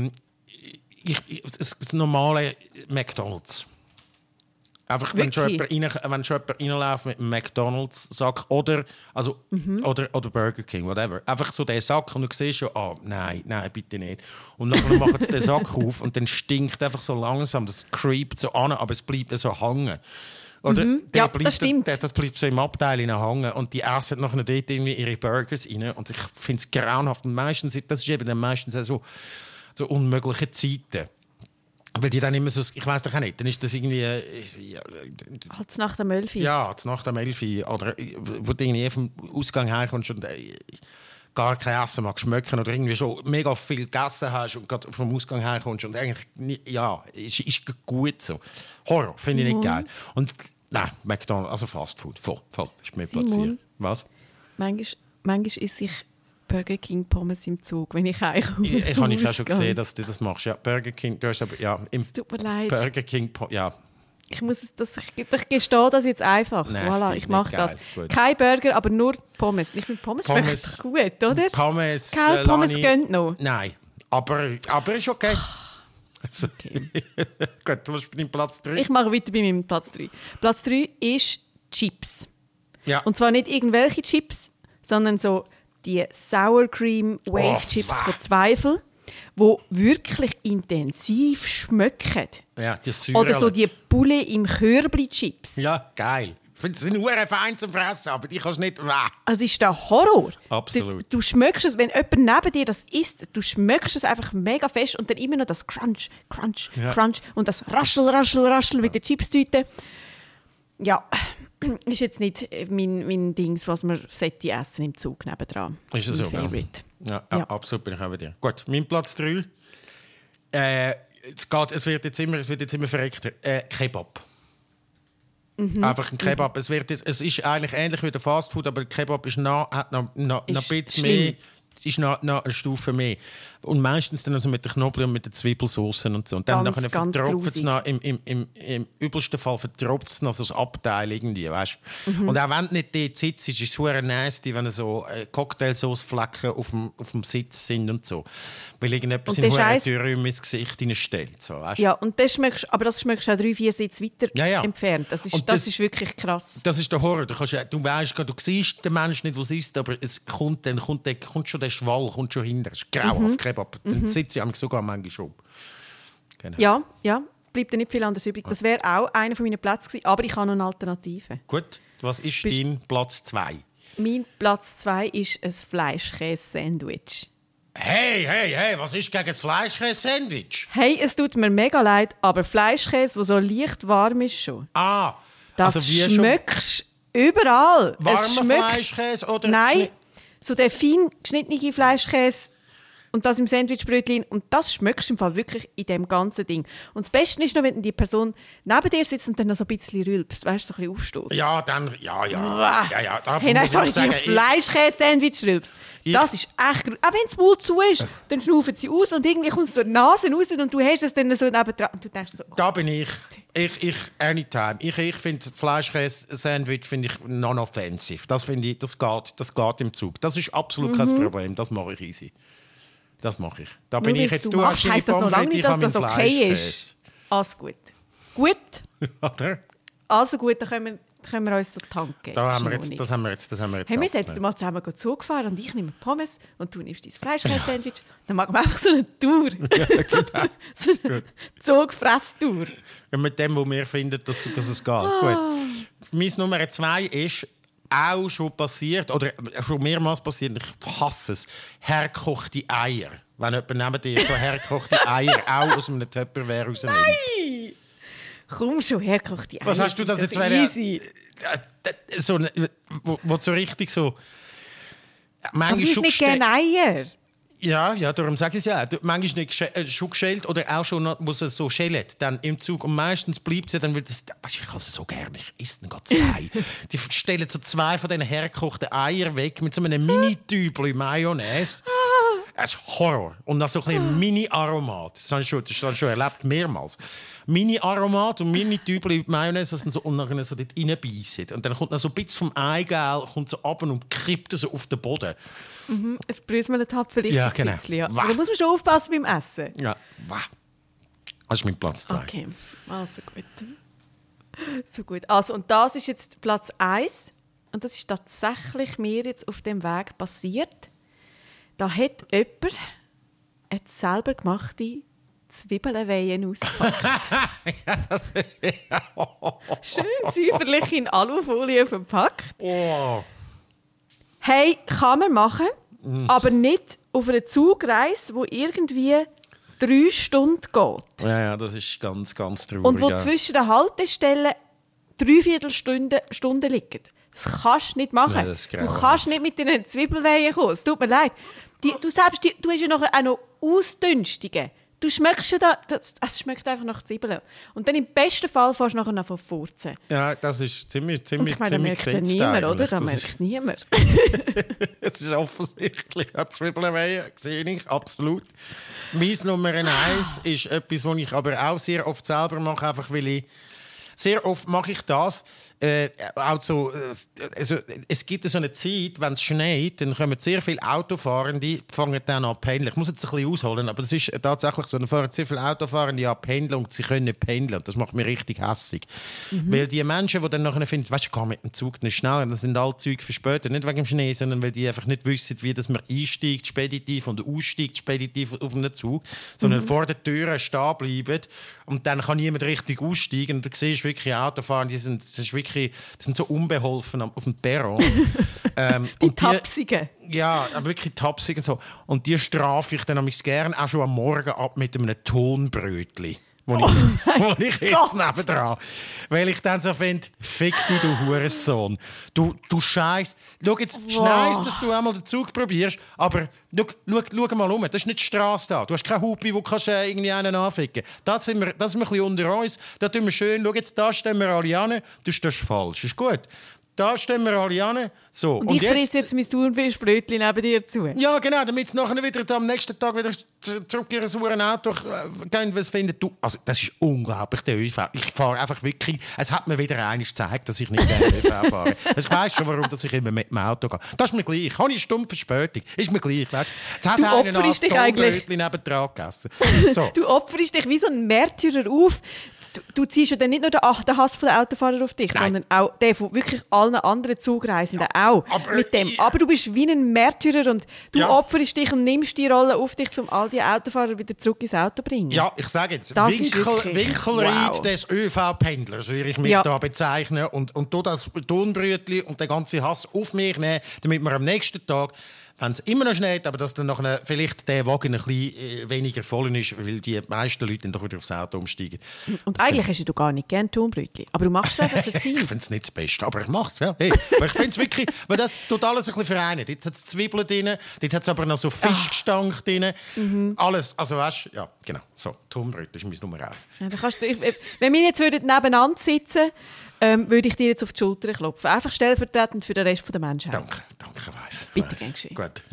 das normale McDonald's. Einfach, wenn schon jemand reinläuft mit einem McDonald's-Sack oder Burger King, whatever. Einfach so den Sack und du siehst schon, nein, bitte nicht. Und dann machen sie den Sack auf und dann stinkt einfach so langsam, das creept so an, aber es bleibt so hängen. Oder? Ja, das stimmt. Das bleibt so im Abteil hängen und die essen nachher dort irgendwie ihre Burgers rein und ich finde es grauenhaft. Und meistens, das ist eben dann meistens so unmögliche Zeiten. Weil die dann immer so, ich weiss doch auch nicht, dann ist das irgendwie... Halt nach dem 11. Ja, nach dem 11. Oder wo du irgendwie vom Ausgang herkommst und gar kein Essen magst schmecken oder irgendwie schon mega viel gegessen hast und gerade vom Ausgang herkommst und eigentlich, ist gut so. Horror, finde ich nicht geil. Und nein, McDonald's, also Fast Food, voll, ist mir Platz 4. Was? Manchmal ist sich Burger King Pommes im Zug, wenn ich heimkomme. Ich habe ja schon gesehen, dass du das machst. Ja, Burger King, du hast aber, ja, im tut mir leid. Burger King, ja. Ich gestehe das jetzt einfach. Nein, voilà, ich mache das. Gut. Kein Burger, aber nur Pommes. Ich finde Pommes schmeckt gut, oder? Pommes gönnt noch. Nein, aber ist okay. Also, Okay. Gut, du bist bei deinem Platz 3. Ich mache weiter bei meinem Platz 3. Platz 3 ist Chips. Ja. Und zwar nicht irgendwelche Chips, sondern so die Sour Cream Wave Chips von Zweifel, die wirklich intensiv schmecken. Ja, die Säure. Oder so die Bulle im Körbli Chips. Ja, geil. Ich finde es nur fein zum Fressen, aber ich kann es nicht. Also ist der Horror. Absolut. Du schmeckst es, wenn jemand neben dir das isst, du schmeckst es einfach mega fest und dann immer noch das Crunch, Crunch, Crunch und das Raschel mit der Chipstüte. Ja, ist jetzt nicht mein Dings, was man sollte essen im Zug nebendran. Ist das so? Favorite. Ja, absolut, bin ich auch bei dir. Gut, mein Platz 3. Es wird jetzt immer verreckter. Kebab. Einfach ein Kebab. Es ist eigentlich ähnlich wie der Fastfood, aber der Kebab hat noch ein bisschen mehr. Ist noch eine Stufe mehr. Und meistens dann also mit der Knoblauch und mit der Zwiebelsauce und so. Und dann vertropft es noch, im übelsten Fall vertropft es noch so das Abteil irgendwie, weißt? Und auch wenn du nicht dort sitzt, ist es super nasty, wenn so Cocktailsauce-Flecken auf dem Sitz sind und so. Weil irgendetwas in Huren ins Gesicht hineinstellt. So, weißt? Ja, und das schmeckst du auch 3-4 Sitze weiter entfernt. Das ist wirklich krass. Das ist der Horror. Du weißt, du siehst den Menschen nicht, was ist, aber es kommt schon der Schwall schon hinter. Das ist grauenhaft, Kebab. Dann sitze ich sogar manchmal schon. Genau. Ja, bleibt dir nicht viel anderes übrig. Das wäre auch einer meiner Plätze gewesen, aber ich habe noch eine Alternative. Gut, was ist dein Platz 2? Mein Platz 2 ist ein Fleischkäse-Sandwich. Hey, was ist gegen das Fleischkäse-Sandwich? Hey, es tut mir mega leid, aber Fleischkäse, der so leicht warm ist schon. Das also schmeckst überall. Warmer Fleischkäse oder... Nein, so der fein geschnittene Fleischkäse und das im Sandwichbrötchen. Und das schmeckst du im Fall wirklich in dem ganzen Ding. Und das Beste ist noch, wenn die Person neben dir sitzt und dann noch so ein bisschen rülpst. Weißt du, so ein bisschen aufstoßen. Ja, dann... Ja. Hey, dann soll ich dir Fleischkäse-Sandwich rülpst. Das ist echt... Auch wenn das Maul zu ist, dann schnaufen sie aus und irgendwie kommt es so die Nase raus und du hast es dann so nebendran. Und du denkst so... Da bin ich. Anytime. Ich finde Fleischkäse-Sandwich non-offensive. Das finde ich, das geht im Zug. Das ist absolut kein Problem. Das mache ich easy. Das mache ich. Da bin ich jetzt. Du hast heisst das noch lange nicht, dass das okay ist. Alles gut. Gut. Oder? Also gut, dann können wir können wir uns so tanken. Das haben wir jetzt. Hey, wir sind mal zusammen Zug gefahren und ich nehme Pommes und du nimmst dein Fleischkäse-Sandwich. Dann machen wir einfach so eine Tour. Ja, genau. So eine Zugfresstour. Ja, mit dem, wo wir finden, dass es geht. Gut. Mein Nummer 2 ist auch schon passiert, oder schon mehrmals passiert, ich hasse es, hergekochte Eier. Wenn jemand neben dir so hergekochte Eier auch aus einem Tupperware rausnimmt. Nein! Komm schon, hergekochte Eier. Was hast du das jetzt? Easy. So, wo so richtig so... Aber du hast nicht gerne Eier. Ja, darum sage ich es ja. Manchmal nicht schon geschält oder auch schon, muss es so schälen. Dann im Zug. Und meistens bleibt es ja dann, ich habe es so gerne, ich esse dann zwei. Die stellen so 2 von diesen hergekochten Eiern weg mit so einem Mini-Tübchen Mayonnaise. Das ist Horror. Und dann so ein bisschen Mini-Aromat. Das habe ich schon erlebt, mehrmals. Mini-Aromat und Mini-Tübchen Mayonnaise, was dann so unten so dort reinbeissen. Und dann kommt dann so ein bisschen vom Eigelb kommt so runter und kippt so auf den Boden. Es bröselt halt vielleicht ja, ein genau. bisschen. Ja. Da muss man schon aufpassen beim Essen. Ja, das ist mein Platz 2. Okay, also gut. So gut. Also, und das ist jetzt Platz 1. Und das ist tatsächlich mir jetzt auf dem Weg passiert. Da hat jemand eine selber gemachte Zwiebelweihen ausgepackt. Ja, das ist... Schön säuberlich in Alufolie verpackt. Oh. Hey, kann man machen, aber nicht auf einer Zugreise, die irgendwie 3 Stunden geht. Ja, das ist ganz, ganz traurig. Und wo zwischen den Haltestellen 3/4 Stunde liegen. Das kannst du nicht machen. Nein, das ist du kannst nicht mit deinen Zwiebelweihen kommen. Es tut mir leid. Du hast ja noch auch noch Ausdünstungen. Du schmeckst ja da, es schmeckt einfach nach Zwiebeln. Und dann im besten Fall fährst du nachher noch von furzen. Ja, das ist ziemlich Und ich meine, da merkt niemand, oder? Da merkt niemand. Es ist offensichtlich. Ja, Zwiebelweihen sehe ich, absolut. Mein Nummer 1 ist etwas, was ich aber auch sehr oft selber mache, einfach weil ich... Sehr oft mache ich das. Also, es gibt so eine Zeit, wenn es schneit, dann kommen sehr viele Autofahrende, fangen dann an zu pendeln. Ich muss jetzt ein bisschen ausholen, aber es ist tatsächlich so, dann fahren sehr viele Autofahrende an pendeln und sie können nicht pendeln. Und das macht mich richtig hässig. Weil die Menschen, die dann nachher finden, weißt du, ich kann mit dem Zug nicht schnell, dann sind alle Züge verspätet. Nicht wegen dem Schnee, sondern weil die einfach nicht wissen, wie dass man einsteigt, speditiv, und aussteigt, speditiv auf einen Zug, sondern vor der Tür stehen bleiben. Und dann kann niemand richtig aussteigen. Und du siehst wirklich Autofahrer, die sind so unbeholfen auf dem Perron. Die Tapsigen. Ja, aber wirklich tapsig und so. Und die strafe ich dann gerne auch schon am Morgen ab mit einem Tonbrötli. Wo ich esse nebendran. Weil ich dann so finde, fick dich, du Hurensohn. Du Scheiß. Schau jetzt, es ist nice, dass du einmal den Zug probierst, aber schau mal um. Das ist nicht die Straße da. Du hast keine Hupe, wo du irgendwie einen anficken kannst. Das sind wir ein bisschen unter uns. Da tun wir schön, schau jetzt, da stehen wir alle an. Du stehst falsch. Ist gut. Da stehen wir alle an. So, und ich fresse jetzt mein Thunfischbrötchen neben dir zu. Ja, genau, damit sie nachher wieder am nächsten Tag wieder zurück in ihr Auto gehen, was finden. Also, das ist unglaublich, der ÖV. Ich fahre einfach wirklich... Es hat mir wieder einmal gezeigt, dass ich nicht gerne ÖV fahre. Ich weiss schon, warum dass ich immer mit dem Auto gehe. Das ist mir gleich. Habe ich eine Stunde Verspätung. Ist mir gleich, weißt du? Jetzt hat du einer noch opferst dich eigentlich... nebendran gegessen. So. Du opferst dich wie so ein Märtyrer auf. Du ziehst ja dann nicht nur den Hass der Autofahrer auf dich, sondern auch den von wirklich allen anderen Zugreisenden auch. Aber du bist wie ein Märtyrer und du opferst dich und nimmst die Rolle auf dich, um all die Autofahrer wieder zurück ins Auto zu bringen. Ja, ich sage jetzt, Winkelried des ÖV-Pendlers würde ich mich da bezeichnen und das Tonbrötchen und den ganzen Hass auf mich nehmen, damit wir am nächsten Tag, wenn es immer noch schneit, aber dass dann noch vielleicht der Wagen ein bisschen weniger voll ist, weil die meisten Leute dann doch wieder aufs Auto umsteigen. Und eigentlich hast du gar nicht gerne Thunbrötchen, aber du machst es einfach fürs Team. Ich finde es nicht das Beste, aber ich mache es. Ja. Hey, aber ich finde es wirklich, weil das tut alles ein bisschen vereinen. Dort hat es Zwiebeln drin, dort hat es aber noch so Fischgestank drin. Alles, also weißt du, ja, genau. So, Thunbrötchen ist mein Nummer 1. Ja, wenn wir jetzt nebeneinander sitzen würde ich dir jetzt auf die Schulter klopfen. Einfach stellvertretend für den Rest der Menschheit. Danke, weiss. Bitte, gern geschehen. Gut.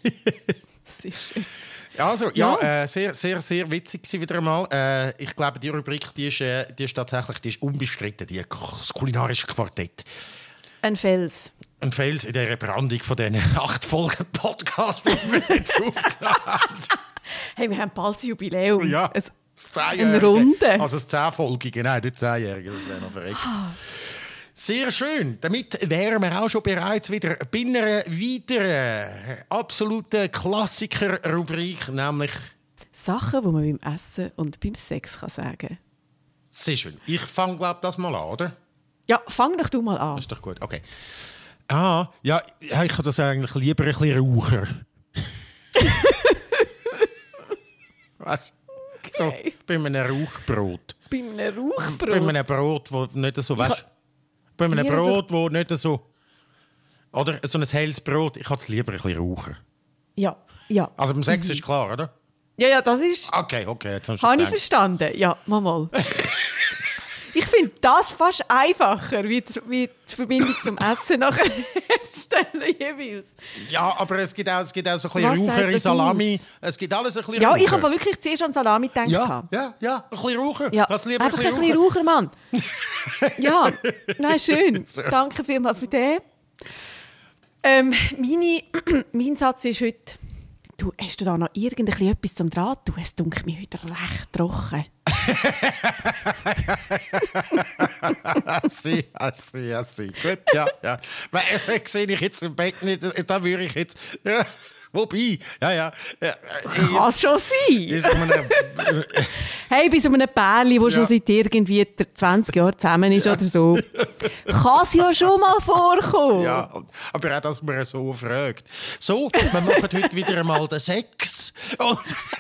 Sehr schön. Also, sehr, sehr, sehr witzig wieder einmal. Ich glaube, die Rubrik, die ist tatsächlich unbestritten, das kulinarische Quartett. Ein Fels. Ein Fels in dieser Brandung von diesen 8 Folgen Podcast, die wir jetzt aufgenommen haben. Hey, wir haben bald das Jubiläum. Ja. Eine Runde. Also das 10-folgige, nein, nicht 10-jährige, das wäre noch verreckt. Sehr schön. Damit wären wir auch schon bereits wieder bei einer weiteren absoluten Klassiker-Rubrik, nämlich Sachen, die man beim Essen und beim Sex kann sagen. sehr schön. Ich fange, glaube ich, das mal an, oder? Ja, fang doch du mal an. Das ist doch gut, okay. Ah, ja, ich habe das eigentlich lieber ein bisschen Raucher. Weißt du? So, bei einem Rauchbrot. Bei einem Rauchbrot? Bei einem Brot, das nicht so, weißt du? Bei einem Hier Brot, das nicht so... Oder so ein helles Brot, ich habe es lieber ein bisschen rauchen. Ja, ja. Also beim Sex ist klar, oder? Ja, das ist... Okay, jetzt hast du Habe ich gedacht. verstanden? Ja, mal. Ich finde das fast einfacher, wie die Verbindung zum Essen nachher herstellen jeweils. Ja, aber es gibt auch so ein bisschen Was Raucher sagt in das Salami. aus? Es gibt alles ein bisschen Ja, Raucher. ich habe wirklich zuerst an Salami gedacht. Ja, ein bisschen Raucher. Ja, Hast du lieber einfach ein bisschen Raucher, Mann. Ja, nein, schön. So. Danke vielmals für den. Mein Satz ist heute, du, hast du da noch etwas zum Draht? Du, es dunkelt mir heute recht trocken. Sie. Gut, ja. Weil, sehe ich jetzt im Bett nicht, da würde ich jetzt... Ja. Wobei, ja. Kann es schon sein. Ist einem, Hey, bei so einem Pärchen, das schon seit irgendwie 20 Jahren zusammen ist oder so, kann es ja schon mal vorkommen. ja, aber auch, dass man so fragt. So, wir machen heute wieder einmal den Sex. Und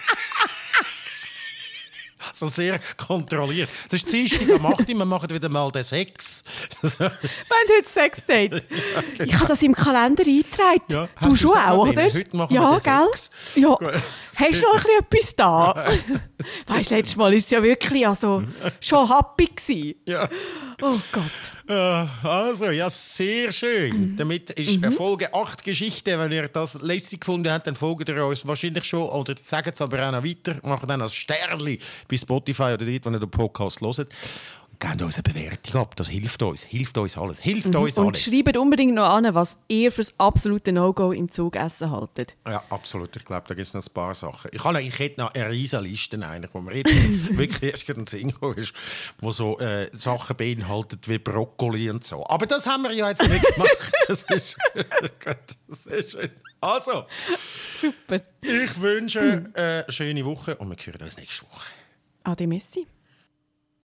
so sehr kontrolliert. Das ist Dienstag am 8. Wir machen wieder mal den Sex. Wir haben heute Sexdate. Ich habe das im Kalender eingetragen. Ja, du hast schon du's auch auch, noch oder? drin? Heute machen wir ja, den gell? Sex. Ja. Gut. Hast du noch etwas da? Weißt du, letztes Mal war es ja wirklich schon happy gewesen. Ja. Oh Gott. Also, ja, sehr schön. Damit ist Folge 8 Geschichte. Wenn ihr das letzte gefunden habt, dann folgt ihr uns wahrscheinlich schon. Oder sagt es aber auch noch weiter. Macht dann als Sternli bei Spotify oder dort, wo ihr den Podcast hört. Gebt uns eine Bewertung ab. Das hilft uns. Hilft uns alles. Und schreibt unbedingt noch an, was ihr für das absolute No-Go im Zugessen haltet. Ja, absolut. Ich glaube, da gibt es noch ein paar Sachen. Ich hätte noch eine riesige Liste, wo mir jetzt wirklich erst in den Sinn gekommen ist, wo so Sachen beinhaltet wie Brokkoli und so. Aber das haben wir ja jetzt nicht gemacht. Das ist gut. Das ist schön. Also, Super. ich wünsche eine schöne Woche und wir hören uns nächste Woche. Ade Messi.